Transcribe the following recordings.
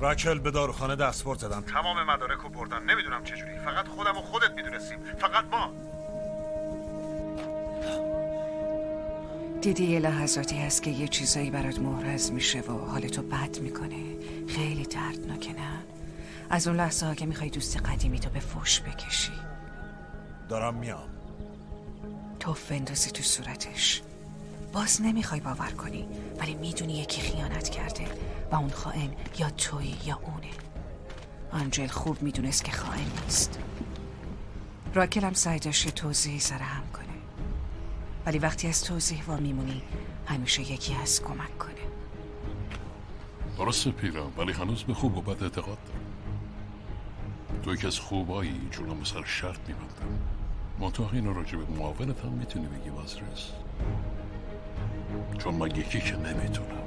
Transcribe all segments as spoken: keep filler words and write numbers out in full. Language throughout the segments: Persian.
راکل به داروخانه دستورد زدن، تمام مدارک رو بردن. نمیدونم چجوری، فقط خودم و خودت میدونستیم، فقط ما. دیدی یه لحظاتی هست که یه چیزایی برات محرز میشه و حالتو بد میکنه. خیلی دردناکه نه؟ از اون لحظه ها که میخوای دوست قدیمی تو به فوش بکشی. دارم میام. توف اندازی تو صورتش. باز نمیخوای باور کنی، ولی میدونی یکی خیانت کرده و اون خائن یا تویی یا اونه. آنجل خوب میدونست که خائن نیست. راکل هم سعی داشته توضیحی سر هم کنه، ولی وقتی از توضیح وا میمونی همیشه یکی هست کمک کنه. درسته پیرم، ولی هنوز به خوب و بد اعتقاد دارم. تو یکی از خوبایی، جونم سر شرط میبندم. منطقه اینو راجع به معاونت هم میتونی بگی وزرس، چون من یکی که نمیتونم.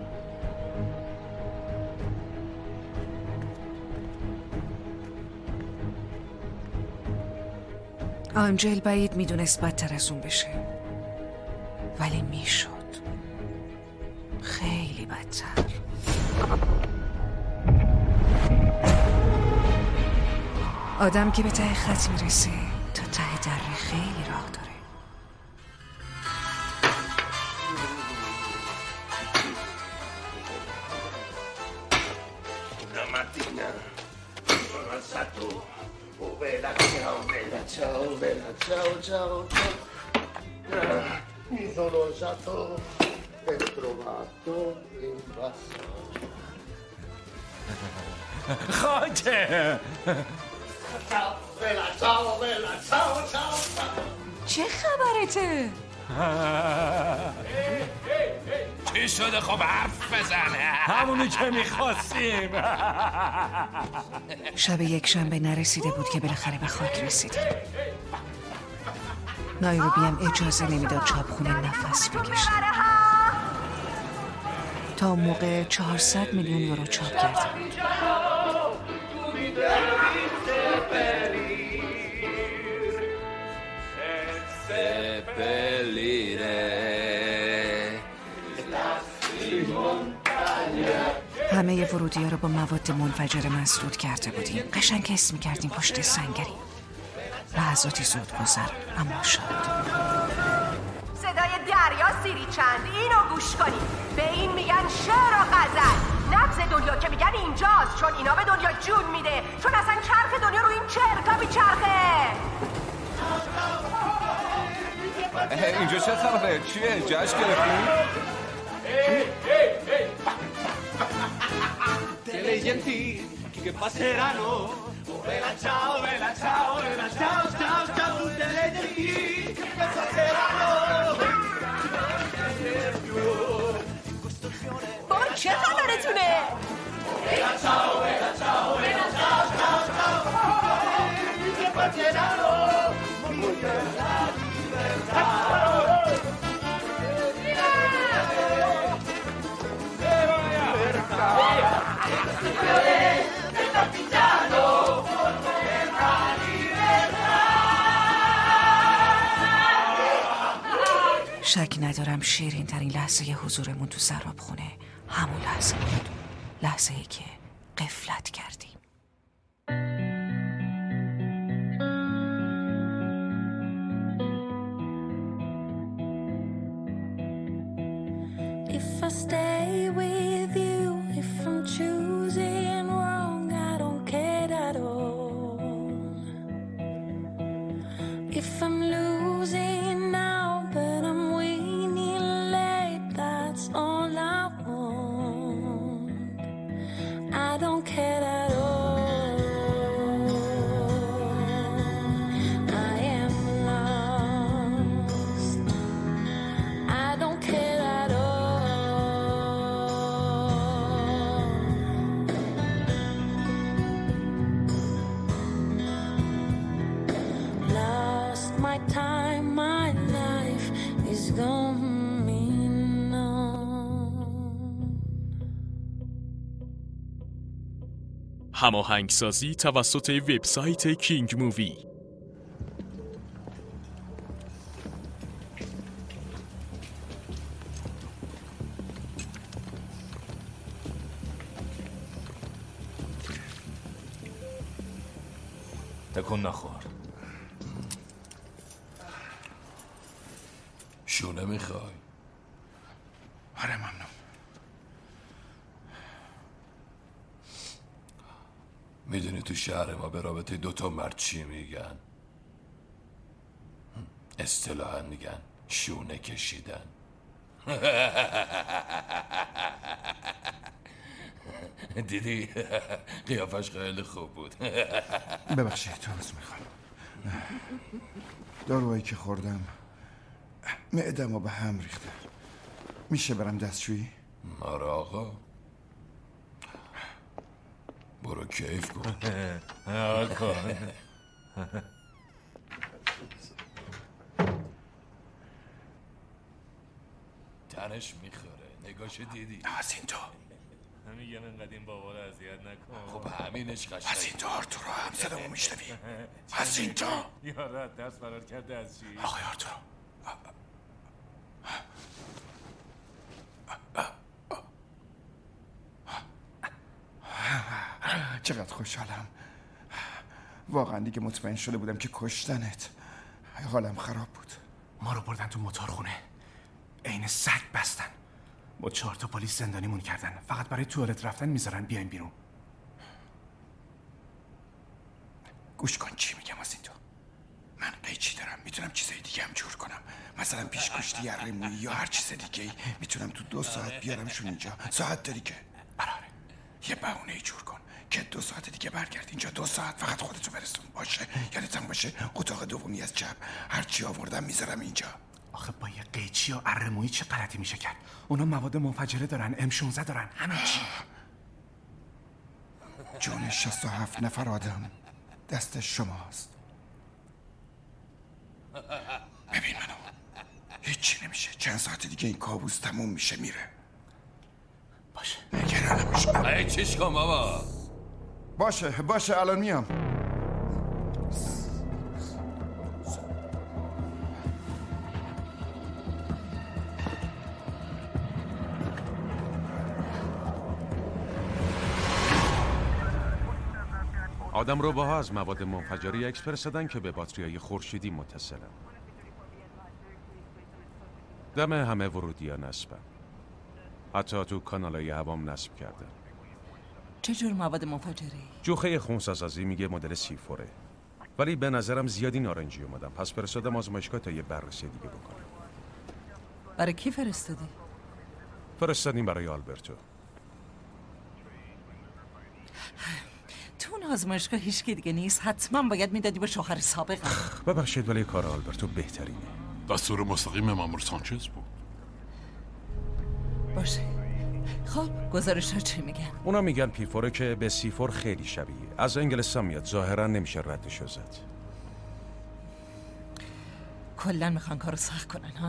آنجل بعید میدونست بدتر از اون بشه، ولی میشد خیلی بدتر. آدم که به ته خط میرسه تا ته دره خیلی راه داره. Mattina sono alzato, oh bella ciao, bella ciao, bella ciao, ciao, ciao. Ah, mi sono alzato e trovato in basso. خاطر Ciao, bella ciao, bella ciao, ciao, ciao. چه خبرته؟ چی شده؟ خب حرف بزنه. همونی که میخواستیم. شب یک شنبه نرسیده بود که بالاخره به خاک رسیدیم. نایروبی هم اجازه نمیداد چاپخونه نفس بکشه. تا اون موقع چهارصد میلیون یورو چاپ کرده بود. همه ورودی ها رو با مواد منفجره مسدود کرده بودیم. قشنگ حس می‌کردیم پشت سنگریم. لحظاتی زود گذر اما شاد. صدای دریا سیری چند، اینو گوش کنید. به این میگن شعر و غزل. نبض دنیا که میگن اینجاست، چون اینا به دنیا جون میده، چون اصلا چرخ دنیا رو این چرکا بیچرخه. اینجا چه خبره؟ چیه؟ جشن گرفتیم؟ Delle genti che passeranno, oh bella ciao, bella ciao, bella ciao, ciao, ciao, tutte le genti che passeranno. بابا چه خبرتونه؟ Bella ciao, bella ciao, bella ciao, ciao, ciao, che passeranno, tutte la libertà. شک ندارم شیرین ترین لحظه حضورمون تو سراب خونه همون لحظه بود. لحظه ای که غفلت کردیم. If I stay with you, if I'm choosing wrong, I don't care at all. If I'm losing now, but I'm winning late, that's all I want. I don't care at all. I am lost. I don't care at all. Lost my time, my life is going on. هماهنگسازی توسط وبسایت کینگ مووی. تکون نخور. شونه میخوای؟ آره ممنون. میدونی تو شهر ما به رابطه دوتا مرد چی میگن؟ اصطلاحاً میگن شونه کشیدن. دیدی؟ قیافش خیلی خوب بود. ببخشید عذر میخوام. داروهایی که خوردم معده‌مو به هم ریخته. میشه برم دستشویی؟ آره آقا، برو کیف کن. آقا تنش میخوره، نگاش دیدی؟ از این تو میگم اینقدر این بابا رو اذیت نکن. خب همینش قشنگ. از این تو آرتورو هم صدامو میشنوی؟ از این تو یارو دست فرار کرده از چی؟ آقای آرتورو، چقدر خوشحالم. واقعا دیگه مطمئن شده بودم که کشتنت. حالم خراب بود. ما رو بردن تو موتورخونه، عین سگ بستن. با چهار تا پلیس زندانیمون کردن. فقط برای توالت رفتن میذارن بیایم بیرون. گوش کن چی میگم از این تو. من قیچی دارم، میتونم چیزای دیگه هم جور کنم. مثلا پیش کشتی اره مویی یا هر چیز دیگه میتونم تو دو ساعت بیارمشون اینجا. ساعت داری که؟ براره یه بهونه جور کن که دو ساعت دیگه برگرد اینجا. دو ساعت فقط خودتو برسون. باشه یادتم باشه اتاق دومی از چپ. هر چی آوردم میذارم اینجا. آخه با یه قیچی و اره مویی چه غلطی میشه کرد؟ اونا مواد منفجره دارن، ام شانزده دارن، همه چی. جون شصت و هفت نفر آدم دست شماست. ببین منو، هیچی نمیشه. چند ساعت دیگه این کابوس تموم میشه میره. باشه نگران نباش. ای چیش کن بابا. باشه باشه الان میام. آدم روباها از مواد منفجره عکس فرستادن که به باتریای خورشیدی متصلن. دم همه ورودی‌ها نصبن. حتی تو کانالای هوام نصب کردن. چه جور مواد منفجره؟ جوخه خونساسازی میگه مدل سیفوره. ولی به نظرم زیادی نارنجی اومدم. پس فرستادم آزمایشگاه تا یه بررسی دیگه بکنم. برای کی فرستادی؟ فرستادیم برای آلبرتو. تو اون آزمایشگاه هیچ کی دیگه نیست. حتما باید میدادی به شوهر سابقم. ببخشید ولی کار آلبرتو بهترینه. دستور مستقیم مامور سانچز بود. باشه. خب گزارش ها چی میگن؟ اونا میگن پیفوره که به سیفور خیلی شبیه. از انگلستان میاد. ظاهرا نمیشه ردشو زد. کلا میخوان کارو سخت کنن ها؟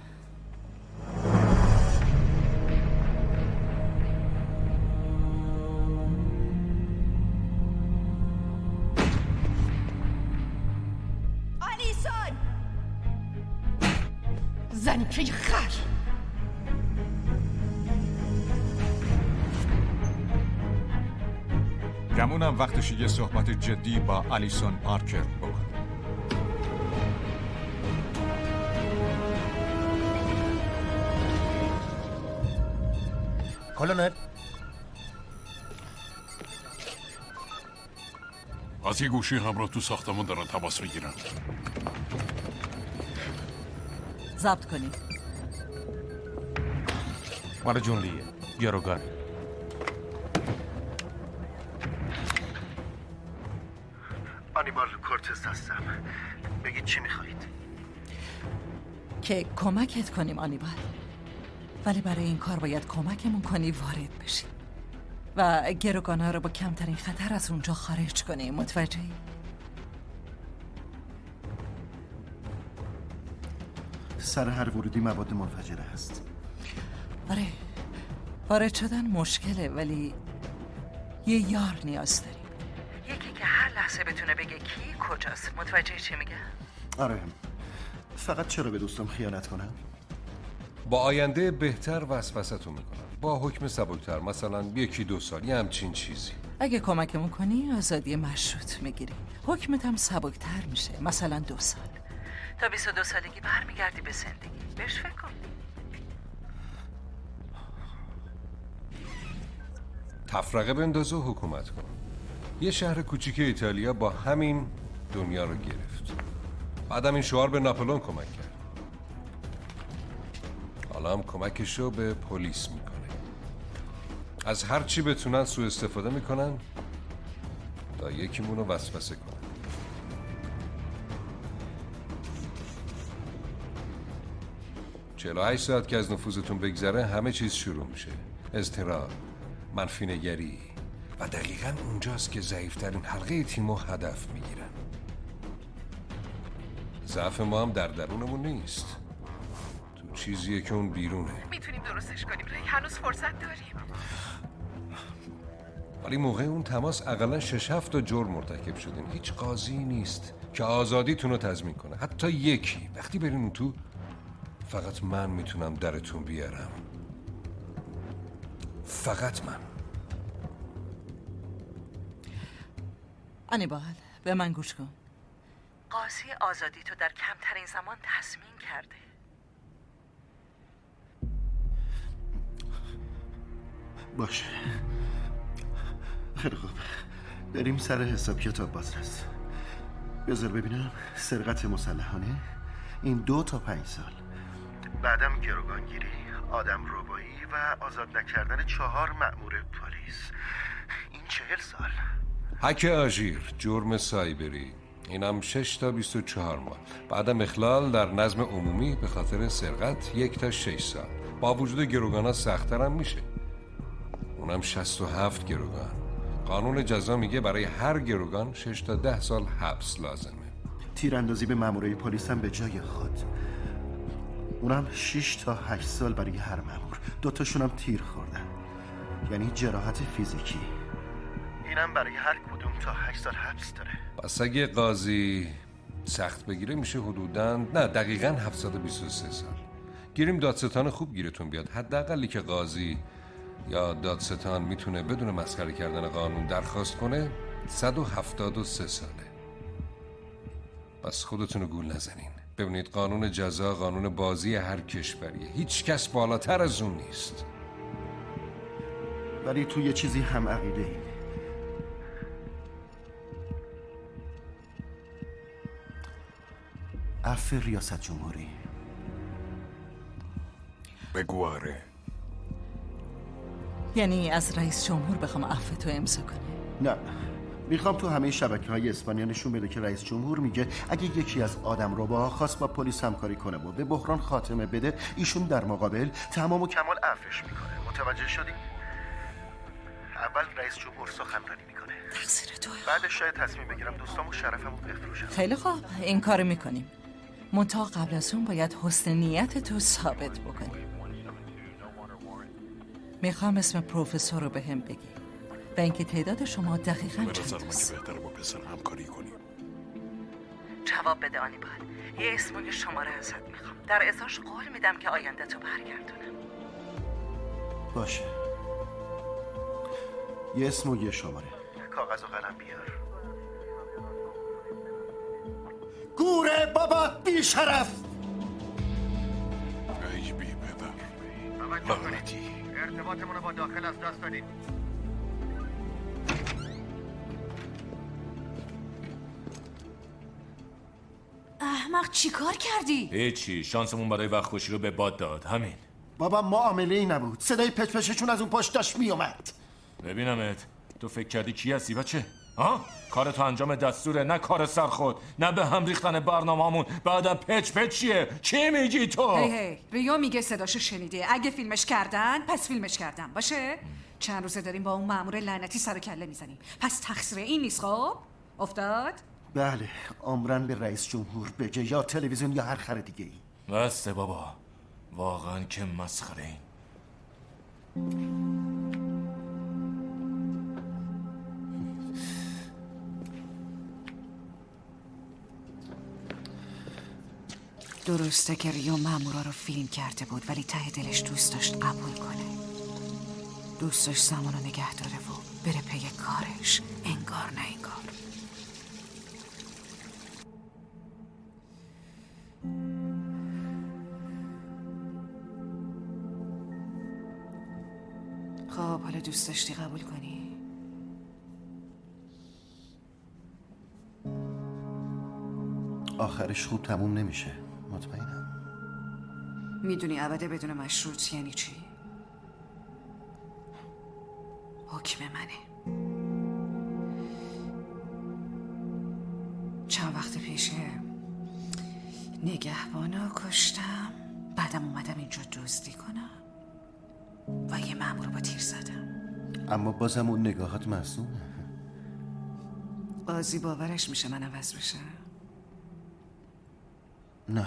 آلیسون زنکه خر. گمونم وقتش یه صحبت جدی با آلیسون پارکر بکنه. کلونل از یه گوشی همراه تو ساختمون دارن تماس میگیرن. ضبط کنید. مال جون لیه. گروگان. آنیبال کورتز هستم. بگید چی میخواهید؟ که کمکت کنیم آنیبال. ولی برای این کار باید کمکمون کنی وارد بشی و گروگان‌ها رو با کمترین خطر از اونجا خارج کنی. متوجهی؟ سر هر ورودی مواد منفجره هست. آره وارد شدن مشکله ولی یه یار نیاز داریم. یکی که هر لحظه بتونه بگه کی کجاست. متوجه چی میگه؟ آره فقط چرا به دوستم خیانت کنم؟ با آینده بهتر وسوسه‌تون میکنم. با حکم سبکتر، مثلا یکی دو سال، یه همچین چیزی. اگه کمکمون کنی آزادی مشروط میگیری. حکمت هم سبکتر میشه، مثلا دو سال. تا بیست و دو سالگی برمیگردی به زندگی. بهش فکر کن. تفرقه بنداز و حکومت کن. یه شهر کوچیک ایتالیا با همین دنیا رو گرفت. بعدم این شعار به ناپلئون کمک کرد. حالا هم کمکش رو به پلیس میکنه. از هر چی بتونن سوء استفاده میکنن تا یکیمون رو وسوسه کنن. چهل و هشت ساعت که از نفوذتون بگذره همه چیز شروع میشه. اضطراب، منفی نگری و دقیقاً اونجاست که ضعیفترین حلقه تیمو هدف میگیرن. ضعف ما هم در درونمون نیست، تو چیزیه که اون بیرونه. میتونیم درستش کنیم ری، هنوز فرصت داریم. ولی موقع اون تماس اقلا شش هفت تا جرم مرتکب شدین. هیچ قاضی نیست که آزادیتون رو تضمین کنه، حتی یکی. وقتی برین اون تو فقط من میتونم درتون بیارم، فقط من. انیبال به من گوش کن. قاضی آزادی تو در کمترین زمان تضمین کرده. باشه، خیلی خوب، بریم سر حساب کتاب بازرس. بذار ببینم. سرقت مسلحانه این دو تا پنج سال، بعدم گروگانگیری، آدم ربایی و آزاد نکردن چهار مأمور پلیس، این چهل سال. هک آژیر، جرم سایبری، اینم شش تا بیست و چهار ماه. بعدم اخلال در نظم عمومی به خاطر سرقت یک تا شش سال. با وجود گروگانا سخت‌تر هم میشه، اونم شصت و هفت گروگان. قانون جزا میگه برای هر گروگان شش تا ده سال حبس لازمه. تیراندازی به مامورای پلیس هم به جای خود، اونم شش تا هشت سال برای هر مامور. دوتاشون هم تیر خوردن، یعنی جراحت فیزیکی. اینم برای هر کدوم تا هشت سال حبس داره. پس اگه قاضی سخت بگیره میشه حدوداً نه دقیقاً هفتصد و بیست و سه سال. گیریم دادستان خوب گیرتون بیاد. حداقلی که قاضی یا دادستان میتونه بدون مسخره کردن قانون درخواست کنه صد و هفتاد و سه ساله. پس خودتون رو گول نزنین. ببینید قانون جزا قانون بازی هر کشوریه، هیچ کس بالاتر از اون نیست. ولی تو یه چیزی هم عقیده ایم. عفو ریاست جمهوری. بگو آره. یعنی از رئیس جمهور بخوام عفو تو امضا کنه؟ نه، میخوام تو همه شبکه‌های اسپانیا نشون بده که رئیس جمهور میگه اگه یکی از آدم رباها خواست با پلیس همکاری کنه و به بحران خاتمه بده، ایشون در مقابل تمام و کمال عفوش میکنه. متوجه شدی؟ اول رئیس جمهور سخنرانی میکنه، تقصیر تو. بعدش شاید تصمیم بگیرم دوستامو شرفمو بفروشم. خیلی خوب، این کارو میکنیم. منتها قبل از اون باید حسن نیت تو ثابت بکنی. میخوام اسم پروفسور رو به هم بگی و اینکه تعداد شما دقیقاً به نظر چند من است. که بهتره با پسر همکاری کنیم. جواب بده آنیبال. یه اسم و یه شماره ازت میخوام. در ازاش قول میدم که آینده تو برگردونم. باشه، یه اسم و یه شماره. کاغذ و قلم بیار. گوره بابا بی شرف. ای بی پدر لعنتی. ارتباطمون رو با داخل از دست دادیم. احمق چی کار کردی؟ هیچی، شانسمون برای وقت کشی رو به باد داد، همین. بابا معامله ای نبود، صدای پچ پچشون از اون پشت داشت میومد. ببینمت، تو فکر کردی کی هستی بچه؟ ها؟ کار تو انجام دستوره، نه کار سر خود، نه به هم ریختن برنامه‌مون. بعدم پچ پچ چیه؟ چی میگی تو؟ هی هی ریو میگه صداشو شنیده. اگه فیلمش کردن پس فیلمش کردن باشه. چند روزه داریم با اون مأمور لعنتی سر و کله میزنیم، پس تقصیر این نیست. خب افتاد؟ بله، عمرن به رئیس جمهور بگه یا تلویزیون یا هر خر دیگه ای. بسته بابا، واقعا که مسخره این. درسته که ریو مامورا رو فیلم کرده بود، ولی ته دلش دوست داشت قبول کنه. دوست داشت زمانو نگه داره و بره پی کارش، انگار نه انگار. خب حالا دوست داشتی قبول کنی؟ آخرش خوب تموم نمیشه، مطمئنم. میدونی ابده بدون مشروط یعنی چی؟ حکم منه. چند وقت پیشه نگهبانا کشتم، بعدم اومدم اینجا دزدی کنم و یه مأمور با تیر زدم. اما بازم اون نگاهات معصومه. قاضی باورش میشه من عوض بشم؟ نه.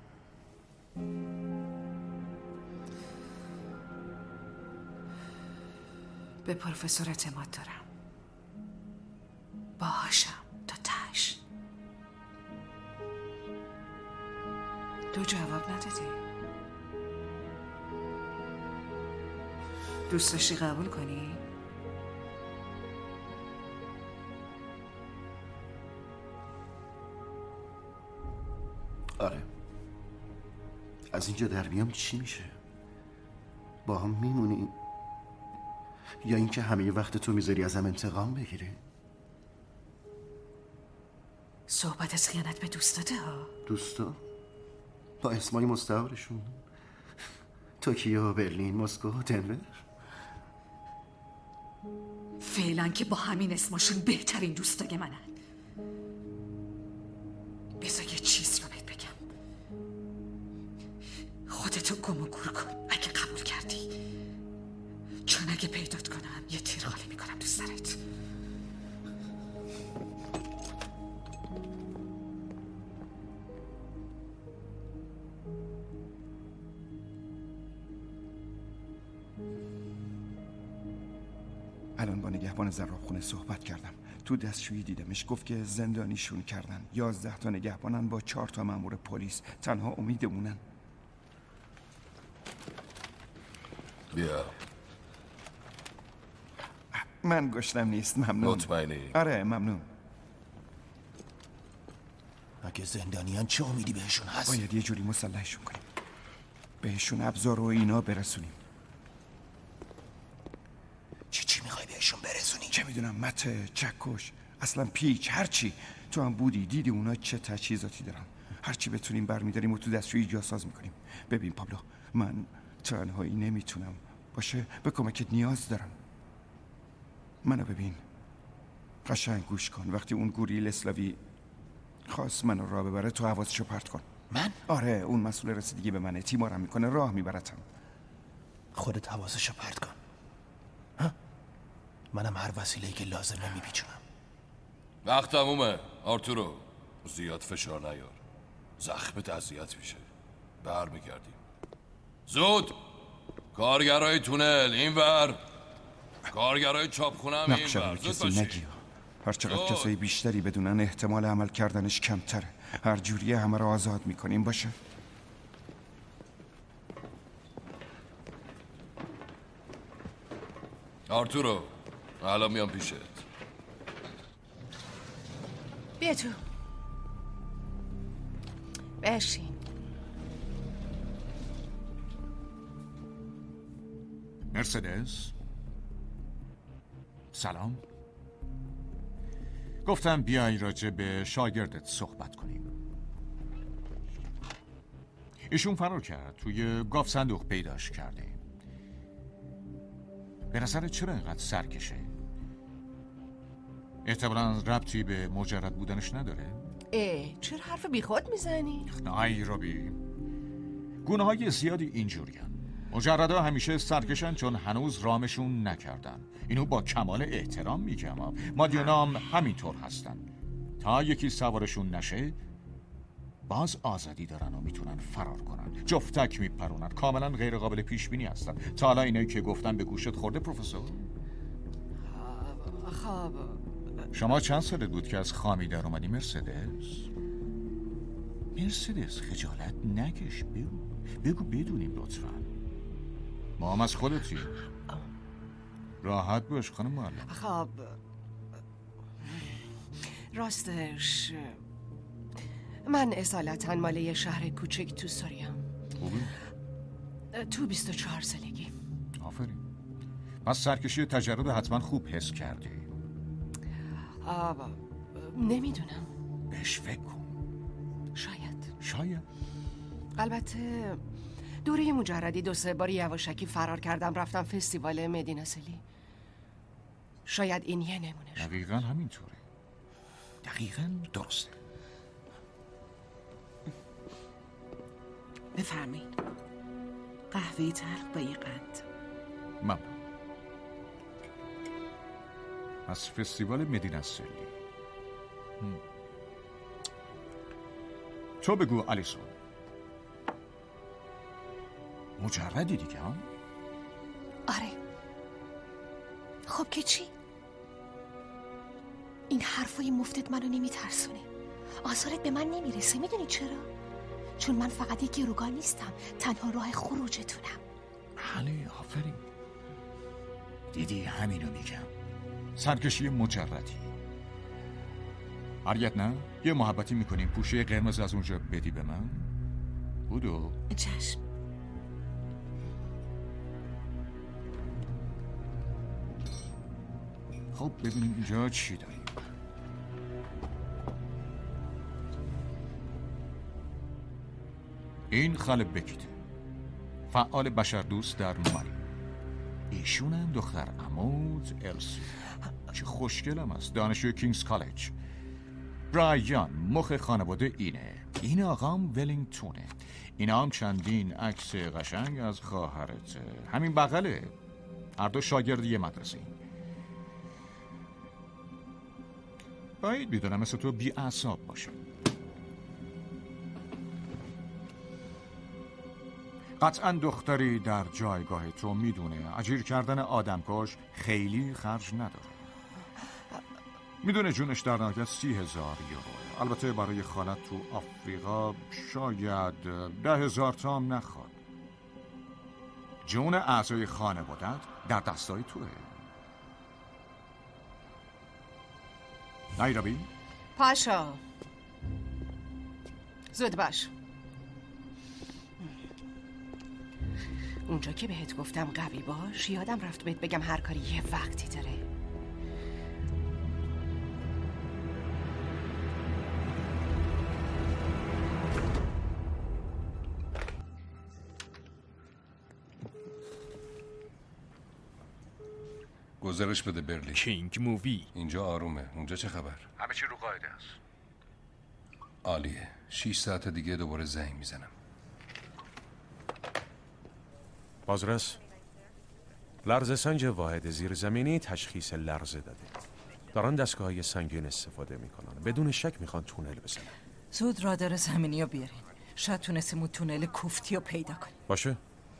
به پروفسور اعتماد دارم، باهاشم تا تش. تو جواب ندادی. دوست داشتی قبول کنی؟ آره. از اینجا در بیام چی میشه؟ با هم میمونی یا اینکه همه وقت تو میذاری ازم انتقام بگیری؟ صحبت از خیانت به دوستاته ها. دوستا؟ با اسمای مستعارشون؟ توکیو، برلین، مسکو، دنور؟ فعلا که با همین اسماشون بهترین دوستای منن. بذار یه چیزی رو بهت بگم. خودتو گم و گور کن اگه قبول کردی، چون اگه پیدات کنم یه تیر خالی میکنم تو سرت. الان با نگهبان زرافخونه صحبت کردم. تو دستشویی دیدمش، گفت که زندانیشون کردن. یازده تا نگهبانن با چهار تا مأمور پلیس. تنها امیدمونن. بیا. من گشتم نیست، ممنون. مطمئنی؟ آره ممنون. اگه زندانیان چه امیدی بهشون هست؟ باید یه جوری مسلحشون کنیم، بهشون ابزار و اینا برسونیم. چی چی میخوای بهشون برسونی؟ چه میدونم، مته، چکش، اصلا پیچ، هرچی. تو هم بودی دیدی اونا چه تجهیزاتی دارن. هرچی بتونیم برمیداریم و تو دستشویی جاساز میکنیم. ببین پابلو، من تنهایی نمیتونم، باشه به کمکت نیاز دارم. منو ببین، قشنگ گوش کن. وقتی اون گوریل اسلاوی خواست منو راه ببره، تو حواسشو پرت کن. من؟ آره، اون مسئول رسیدگی به منه. تیمارم میکنه، راه میبرتم. خودت حواسشو پرت کن. ها؟ منم هر وسیله‌ای که لازمه میپیچونم. وقت تمومه آرتورو. زیاد فشار نیار، زخمت اذیت میشه. برمیگردیم زود. کارگرای تونل اینور، کارگرای چاپخونه هم نقشه رو کسی نگی. هر چقدر کسایی بیشتری بدونن احتمال عمل کردنش کمتره. هر جوریه همه رو آزاد میکنیم، باشه؟ آرتورو الان میام پیشت. بیا تو بشین. مرسدس، سلام. گفتم بیای راجع به شاگردت صحبت کنیم. ایشون فرار کرد، توی گاف صندوق پیداش کرده. به نظرت چرا اینقدر سرکشه؟ احتمالاً ربطی به مجرد بودنش نداره؟ اه، چرا حرف بیخود میزنی؟ نه رابی، گونه های زیادی اینجورین. مجردها همیشه سرکشن چون هنوز رامشون نکردن. اینو با کمال احترام میگم. مادیونا هم همینطور هستن. تا یکی سوارشون نشه باز آزادی دارن و میتونن فرار کنن. جفتک میپرونن، کاملا غیر قابل پیش بینی هستن. تا حالا اینایی که گفتن به گوشت خورده پروفسور؟ خب شما چند سالت بود که از خامی در اومدی مرسدس؟ مرسدس خجالت نکش، بگو بگو بدونیم لطفا. ما هم از خودتی. راحت باش خانم معلم. خب راستش من اصالتا مال یه شهر کوچک تو سوریم. خوبی؟ تو بیست و چهار سالگی. آفرین. پس سرکشی تجرد حتما خوب حس کردی. نمیدونم. بهش فکر کن. شاید. شاید. البته دوره مجردی دو سه بار یواشکی فرار کردم رفتم فستیوال مدینه سلی. شاید این یه نمونهش. دقیقا همینطوره. دقیقا درسته. بفرمایید. قهوه تلخ با یه قند. ممنون. از فستیوال مدینه سلی. تو بگو الیسون. مجردی دیگه ها؟ آره. خب که چی؟ این حرفای مفتت منو نمیترسونه. آثارت به من نمیرسه. میدونی چرا؟ چون من فقط یک گروگان نیستم، تنها راه خروجتونم. بله آفرین. دیدی همینو میگم. سرکشی مجردی. هرگت نه؟ یه محبتی میکنیم پوشه قرمز از اونجا بدی به من؟ بودو؟ چشم. خب ببینیم اینجا چی داریم. این خاله بکیته، فعال بشردوست در مالی. ایشون هم دختر عمود السی. چه خوشگلم است. دانشجوی کینگز کالج. برایان مخ خانواده اینه. این آقام ولینگتونه. این هم چندین عکس قشنگ از خواهرته. همین بغله. هر دو شاگرد یه مدرسه. باید میدونم مثل تو بی اعصاب باشه. قطعا دختری در جایگاه تو میدونه اجیر کردن آدمکش خیلی خرج نداره. میدونه جونش در نهایت سی هزار یورو. البته برای خالت تو آفریقا شاید ده هزار تا هم نخواد. جون اعضای خانوادت در دستای توه. نیرابی؟ پاشا زود باش. اونجا که بهت گفتم قوی باش یادم رفت بهت بگم هر کاری یه وقتی داره. گزارش بده برلی. کینگ مووی. اینجا آرومه. اونجا چه خبر؟ همه چی رو قاعده است. عالیه. شیش ساعت دیگه دوباره زنگ میزنم. بازرس، لرزه سنج واحد زیرزمینی تشخیص لرزه داده. دارن دستگاه‌های سنگین استفاده میکنن. بدون شک میخوان تونل بزنن. زود رادار زمینی رو بیارین. شاید تونستیم اون تونل کوفتی رو پیدا کنیم. باشه.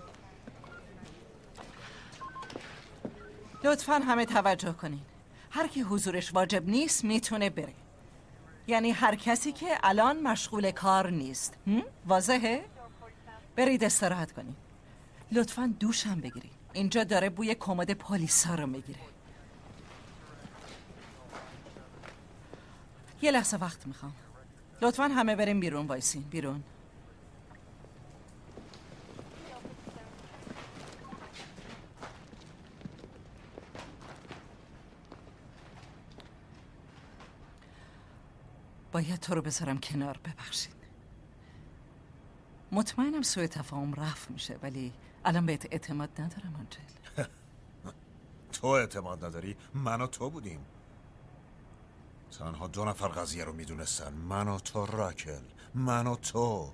لطفاً همه توجه کنین. هر کی حضورش واجب نیست میتونه بره. یعنی هر کسی که الان مشغول کار نیست. واضحه؟ برید استراحت کنین. لطفاً دوش هم بگیرید. اینجا داره بوی کمد پلیسا رو میگیره. یه لحظه وقت میخوام. لطفاً همه بریم بیرون. وایسین بیرون. باید تو رو بذارم کنار. ببخشید. مطمئنم سوء تفاهم رفع میشه ولی الان بهت اعتماد ندارم آنجل. تو اعتماد نداری؟ من و تو بودیم. تنها دو نفر قضیه رو میدونستن. من و تو راکل. من و تو.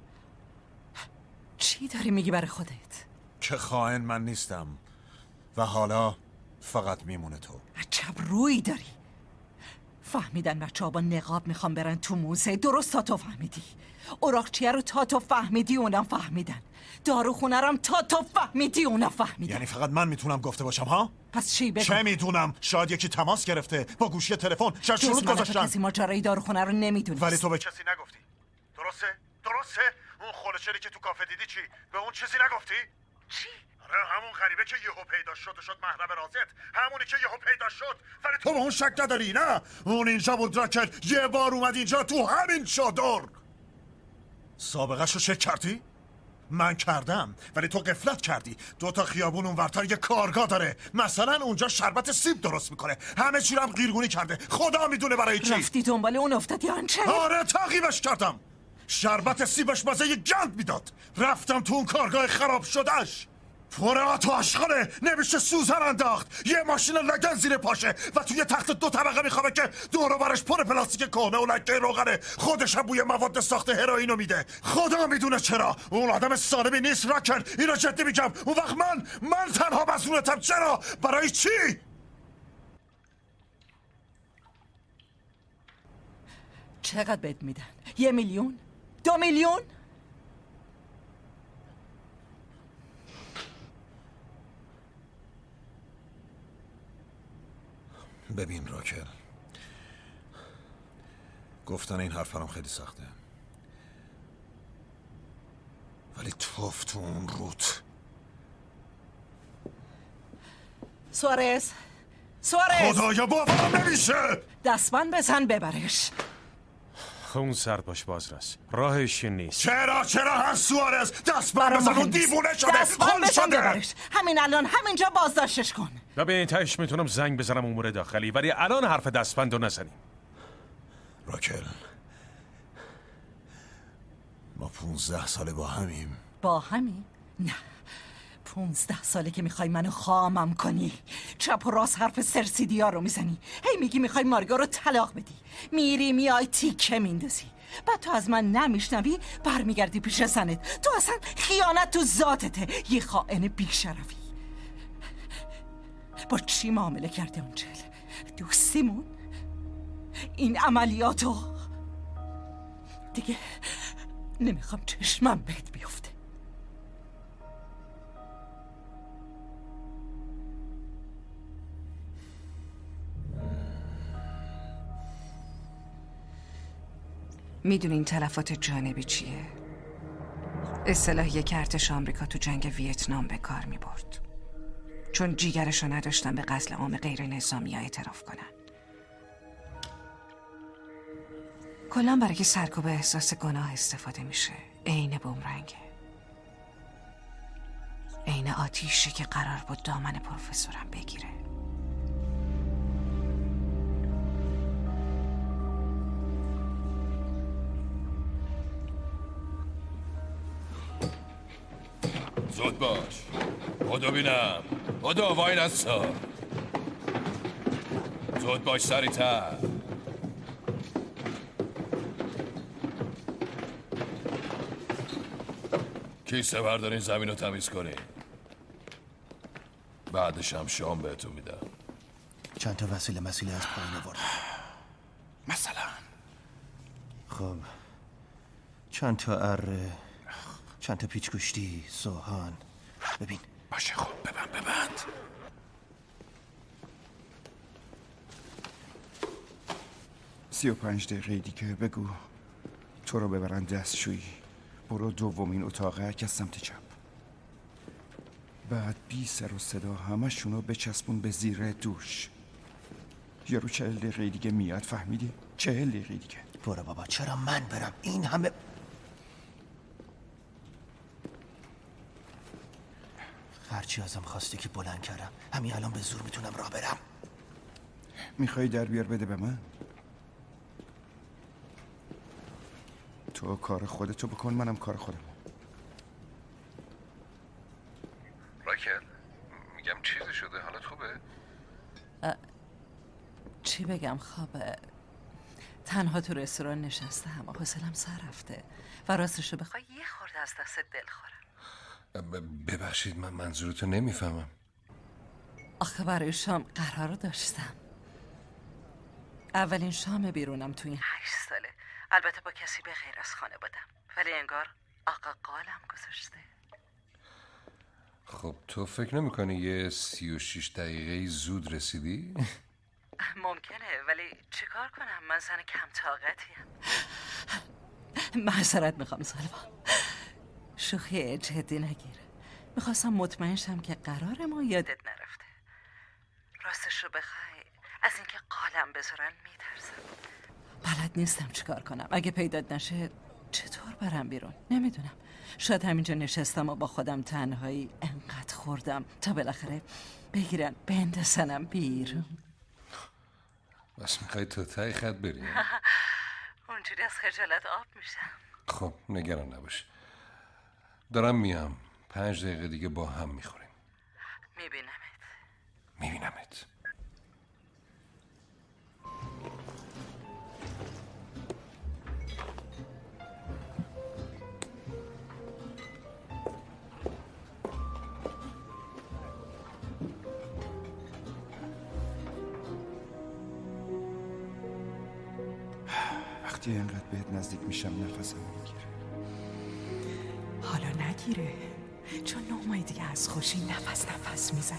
چی داری میگی برای خودت؟ که خائن من نیستم و حالا فقط میمونه تو. عجب روی داری. فهمیدن بچه ها با نقاب میخوام برن تو موزه. درست تا تو فهمیدی. اوراقچیه رو تا تو فهمیدی اونم فهمیدن. داروخونه رو تا تو فهمیدی اونم فهمیدن. یعنی فقط من میتونم گفته باشم ها؟ پس چی بگم؟ چه میدونم؟ شاید یکی تماس گرفته با گوشی تلفن. شاید شروط گذاشتن. کسی ماجرای داروخونه رو نمیدونست. ولی تو به کسی نگفتی. درسته؟ درسته؟ اون خلوچری که تو کافه دیدی چی؟ به اون چیزی نگفتی؟ چی؟ آره همون غریبه که یهو پیدا شد و شد محرم رازت، همونی که یهو پیدا شد. ولی تو به اون شک نداری نه؟ اون اینجا بود راکل، یه بار اومد اینجا تو همین چادر. سابقه‌شو چک کردی؟ من کردم ولی تو غفلت کردی. دو تا خیابون اونورتر یه کارگاه داره، مثلا اونجا شربت سیب درست میکنه، همه چی رو هم قیرگونی کرده، خدا میدونه برای چی. رفتی دنبال اون افتادی آنچه؟ آره تعقیبش کردم، شربت سیبش مزه یه گند میداد. رفتم تو اون کارگاه خراب شدهش، پر آتو آشغاله، نمیشه سوزن انداخت، یه ماشین لگن زیر پاشه و توی تخت دو طبقه میخوابه که دور و برش پر پلاستیک کهنه و لکه روغنه، خودش هم بوی مواد ساخت هروئینو میده. خدا میدونه چرا. اون آدم سالمی نیست راکل، اینو جدی میگم. اون وقت من من تنها مسئولتم. چرا؟ برای چی؟ چقدر بهت میدن؟ یه میلیون؟ دو میلیون؟ ببین راکل، گفتن این حرف برام خیلی سخته، ولی توف تو اون روت. سوارز سوارز خدایا باورم نمیشه. دستبند بزن ببرش. خون سرد باش بازرس، راهش نیست. چرا چرا هست سوارز؟ دستبند بزن، اون دیوونه شده، خل شده. ببرش. همین الان همینجا بازداشتش کن. ببین تهش میتونم زنگ بزنم امور داخلی، ولی الان حرف دستبندو نزنیم. راکل، ما پونزده ساله با همیم. با همیم؟ نه، پونزده ساله که میخوای منو خامم کنی، چپ و راست حرف سرسیدی ها رو میزنی، هی میگی میخوای مارگا رو طلاق بدی، میری میای تیکه میندازی، بعد تو از من نمیشنوی برمیگردی پیش زنت. تو اصلا خیانت تو ذاتته، یه خائن بیشرفی. با چی معامله کردی آنجل؟ دوستیمون؟ این عملیاتو دیگه نمیخوام چشمم بهت بیفته. میدونین تلفات جانبی چیه؟ اصطلاح یک ارتش آمریکا تو جنگ ویتنام به کار می برد، چون جیگرشو نداشتن به قتل عام غیر نظامی ها اعتراف کنن. کلان برای سرکوب احساس گناه استفاده میشه. عین بومرنگه، عین آتیشی که قرار بود دامن پروفسورم بگیره. زود باش، بدو بینم، بدو وای نستا، زود باش سریعتر. کیسه بردارین زمین رو تمیز کنین، بعدش هم شام بهتون میدم. چند تا وسیله مسیله از پایین آوردم. مثلا خب چند تا اره، چند تا پیچ گوشتی، سوهان. ببین باشه خب ببند ببند. سی و پنج دقیقه دیگه بگو تو رو ببرن دستشویی، برو دومین اتاقه که سمت چپ، بعد بی سر و صدا همه شونو بچسبون به زیر دوش. یارو چهل دقیقه دیگه میاد، فهمیدی؟ چهل دقیقه دیگه. برو بابا، چرا من برم؟ این همه هرچی ازم خواستی که بلند کردم، همین الان به زور میتونم راه برم. میخوای در بیار بده به من؟ تو کار خودتو بکن، منم کار خودم. راکل، میگم چیزی شده؟ حالت خوبه؟ چی بگم؟ خوابه، تنها تو رستوران نشستم، حوصله‌ام سر رفته و راستشو بخوای یه خورده از دست دل خورم. ببخشید من منظورتو نمیفهمم. آخه برای شام قرار داشتم، اولین شام بیرونم تو این هشت ساله، البته با کسی به غیر از خانه بودم، ولی انگار آقا قالم گذاشته. خب تو فکر نمی‌کنی یه سی و شیش دقیقه زود رسیدی؟ ممکنه، ولی چیکار کنم؟ من زن کم طاقتیم. معذرت میخوام سلوا، شوخی جدی نگیر. میخواستم مطمئن شم که قرار ما یادت نرفته. راستش رو بخوای از اینکه قالم بذارن میترسم. بلد نیستم چیکار کنم. اگه پیدات نشه چطور برم بیرون؟ نمیدونم. شاید همینجا نشستم و با خودم تنهایی انقدر خوردم تا بالاخره بگیرن بندازنم بیرون. بس میخوای تا تای خط بریم؟ اونجوری از خجالت آب میشم. خب نگران نباش، دارم میام. پنج دقیقه دیگه با هم میخوریم. میبینمت میبینمت وقتی اینقدر بهت نزدیک میشم نفسم میگیره. حالا نگیره، چون نه ماه دیگه از خوشی نفس نفس میزنی.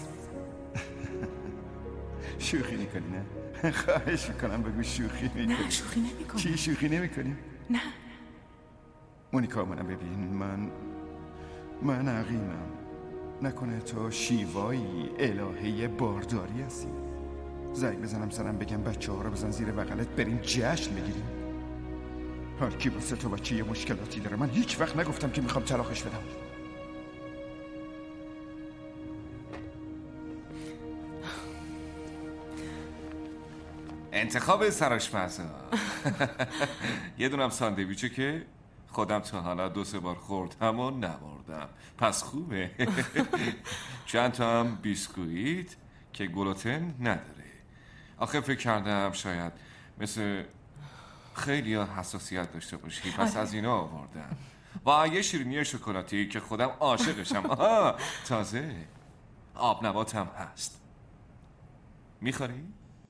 شوخی میکنی نه؟ خواهش میکنم بگو شوخی میکنی. نه شوخی نمیکنم. چی شوخی نمیکنی؟ نه مونیکا منم ببین، من من عقیمم. نکنه تو شیوایی الهه بارداری هستی. زنگ بزنم سرم بگم بچه ها رو بزن زیر بغلت بریم جشن بگیریم. هر کی واسه تو بچه یه مشکلاتی داره. من هیچ وقت نگفتم که میخوام طلاقش بدم. انتخاب سرآشپزا. یه دونم ساندویچه که خودم تا حالا دو سه بار خوردم و نمردم، پس خوبه. چند تا هم بیسکویت که گلوتن نداره. آخه فکر کردم شاید مثل خیلی ها حساسیت داشته باشی، پس از اینا آوردم. و یه شیرینی شکلاتی که خودم عاشقشم. آها تازه آب نبات هم هست. میخوری؟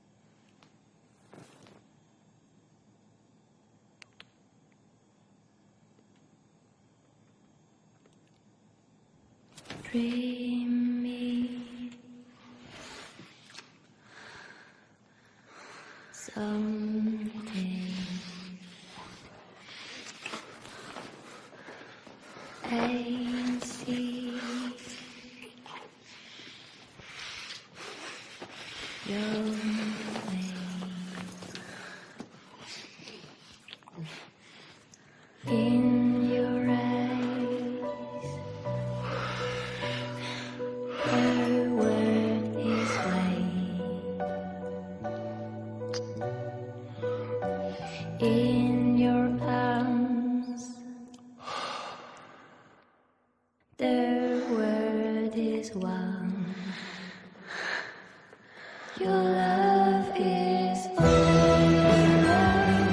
Dream me someday. I see your face in your eyes. The word is wait. In your arms, the word is one. Your love is all around.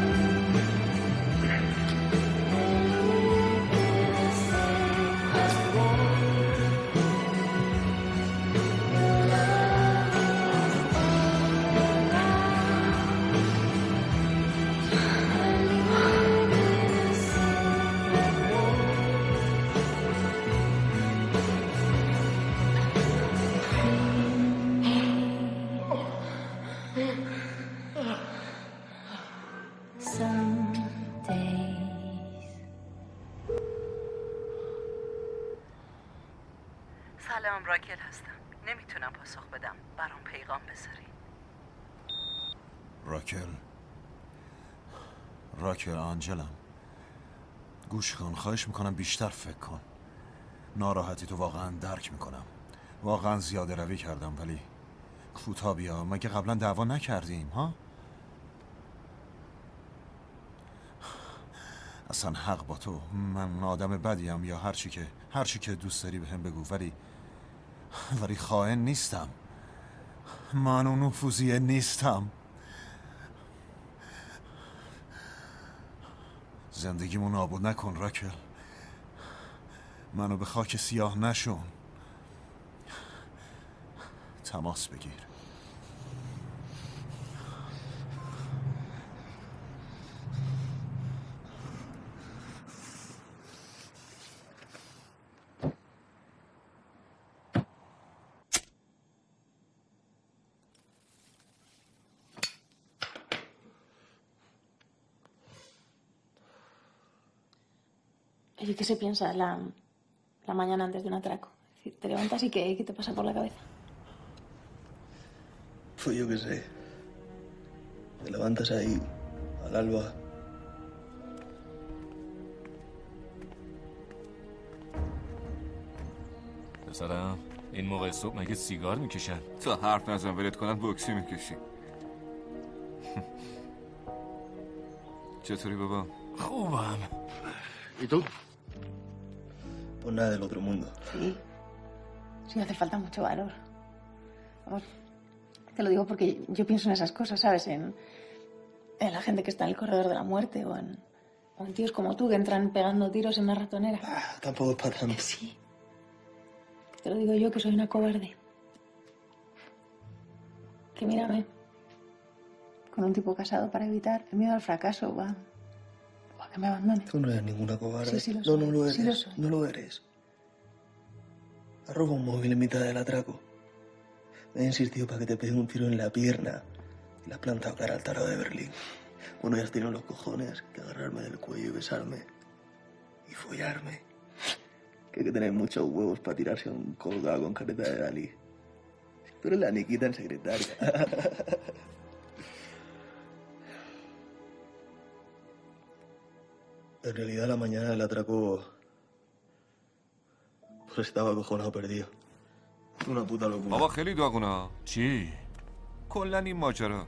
Some days. سلام، راکل هستم. نمیتونم پاسخ بدم. برام پیغام بذاری. راکل راکل آنجلم، گوش کن، خواهش میکنم بیشتر فکر کن. ناراحتی تو واقعا درک میکنم. واقعا زیاده روی کردم، ولی کوتاه بیا. مگه قبلا دعوا نکردیم ها؟ اصلا حق با تو. من آدم بدیم یا هرچی که هرچی که دوست داری بهم بگو، ولی ولی خائن نیستم. من اون نفوذیه نیستم. زندگیمو نابود نکن راکل. منو به خاک سیاه نشون. تماس بگیر. ¿Y qué se piensa la, la mañana antes de un atraco? Si te levantas y qué, ¿qué te pasa por la cabeza? Pues yo qué sé. Te levantas ahí, al alba. پسرم این موقع صبح مگه سیگار میکشن؟ تا حرف نزن ولت کنن بوکسی میکشی. چطوری بابا؟ خوبم. ¿Y tú? Pues nada del otro mundo. Sí. Sí, hace falta mucho valor. Vamos, te lo digo porque yo pienso en esas cosas, ¿sabes? En, en la gente que está en el corredor de la muerte o en, o en tíos como tú que entran pegando tiros en una ratonera. Ah, tampoco es para tanto. Sí. Te lo digo yo que soy una cobarde. Que mírame. Con un tipo casado para evitar el miedo al fracaso o a, o a que me abandone. Tú no eres ninguna cobarde. Sí, sí lo no, soy. no lo eres. Sí lo soy. No lo eres. Has robado un móvil en mitad del atraco. Me he insistido para que te pegue un tiro en la pierna. Y le has plantado cara al tarado de Berlín. Bueno, ya has tenido los cojones que agarrarme del cuello y besarme. Y follarme. Que hay que tener muchos huevos para tirarse a un colgado con careta de Dalí. Tú eres la Niquita en secretaria. En realidad, la mañana del atraco... Pues estaba acojonado perdido. Una puta locura. بابا خیلی داغونه. چی؟ کلا این ماجرا.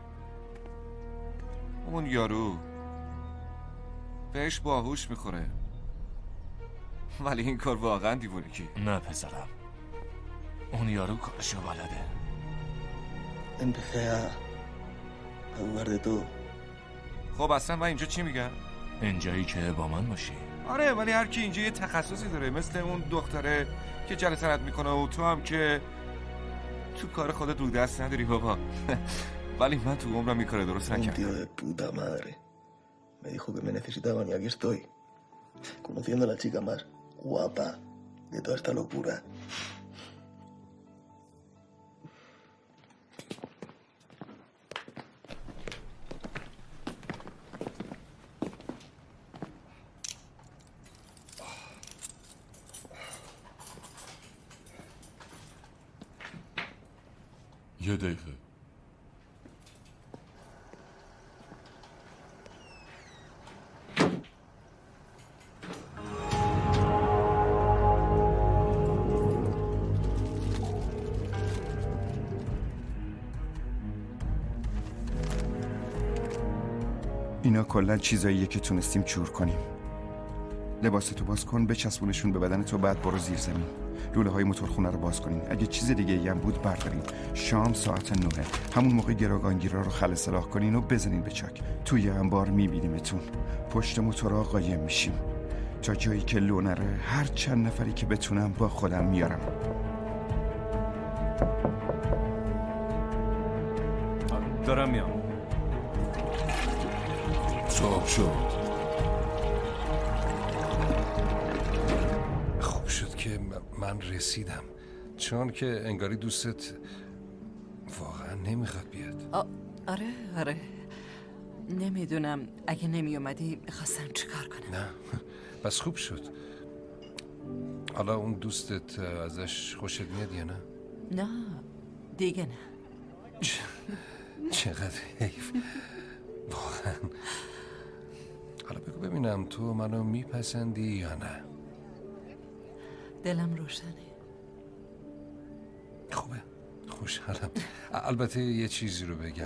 اون یارو بهش باهوش میخوره. ولی این کار واقعا دیوونگی. نه پسرم. اون یارو کارشو بلده. Empecé a... a dudar de todo. خب اصلا من اینجا چی میگم؟ اینجایی که با من باشی. آره ولی هر کی اینجا یه تخصصی داره، مثل اون دختره که جلسرت میکنه و تو هم که تو کار خودت رو دست نداری بابا. ولی من تو عمرم این کار درست نکردم. Un tío de puta madre. Me dijo que me necesitaban y aquí estoy. Conociendo a la chica más guapa de toda esta locura. یه دقیقه. اینا کلا چیزاییه که تونستیم جور کنیم. لباستو باز کن، بچسبونشون به بدن تو، بعد برو زیر زمین. لوله های موتورخونه رو باز کنین. اگه چیز دیگه ای هم بود بردارین. شام ساعت نوه. همون موقع گروگانگیرا رو خل سلاح کنین و بزنین به چاک. توی انبار میبینیمتون. پشت موتورها قایم میشیم. تا جایی که لو نره هر چند نفری که بتونم با خودم میارم. دارم میام. صاحب شد. خوب شد که من رسیدم، چون که انگاری دوستت واقعا نمیخواد بیاد. آ... آره آره نمیدونم، اگه نمی اومدی خواستم چیکار کنم. نه بس خوب شد. حالا اون دوستت ازش خوشت میاد یا نه؟ نه دیگه نه. چقدر حیف واقعا. حالا بگو ببینم تو منو میپسندی یا نه؟ دلم روشنه. خوبه، خوشحالم. البته یه چیزی رو بگم،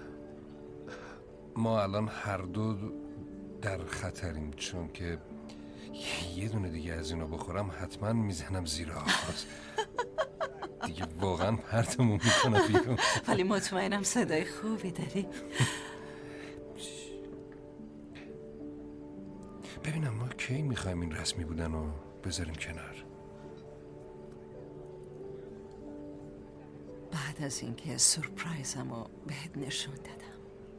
ما الان هر دو در خطریم، چون که یه دونه دیگه از اینا بخورم حتما میزنم زیر آغاز. دیگه واقعا پرتمون میکنه بیرون. ولی مطمئنم صدای خوبی داری. ببینم ما کی میخوایم این رسمی بودن رو بذاریم کنار؟ بعد از اینکه سورپرایزم رو بهت نشون دادم.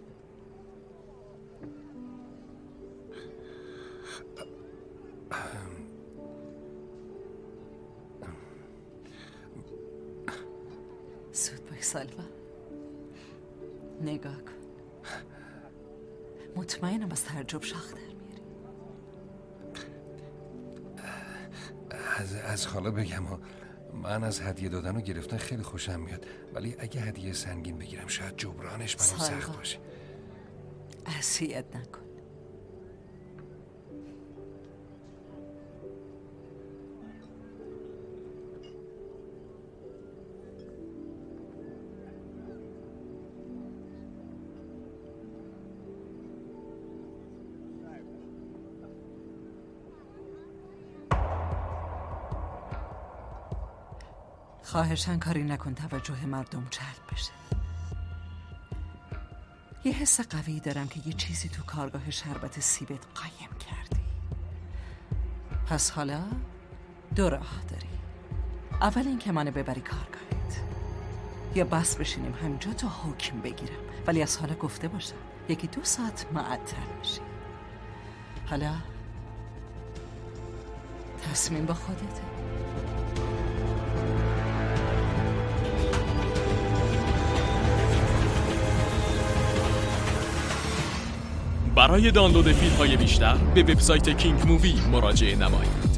سود باش سالوا. نگاه کن. مطمئنم از تعجب شاخ در میاری. از, از خاله بگم ها، من از هدیه دادن و گرفتن خیلی خوشم میاد، ولی اگه هدیه سنگین بگیرم شاید جبرانش برام سخت باشه. اذیت نکن. خواهشاً کاری نکن توجه مردم جلب بشه. یه حس قوی دارم که یه چیزی تو کارگاه شربت سیبت قایم کردی. پس حالا دو راه داری. اول این که منو ببری کارگاهت، یا بس بشینیم همینجا تا حکم بگیرم، ولی از حالا گفته باشم یکی دو ساعت معطل میشی. حالا تصمیم با خودته. برای دانلود فیلم‌های بیشتر به وبسایت کینگ مووی مراجعه نمایید.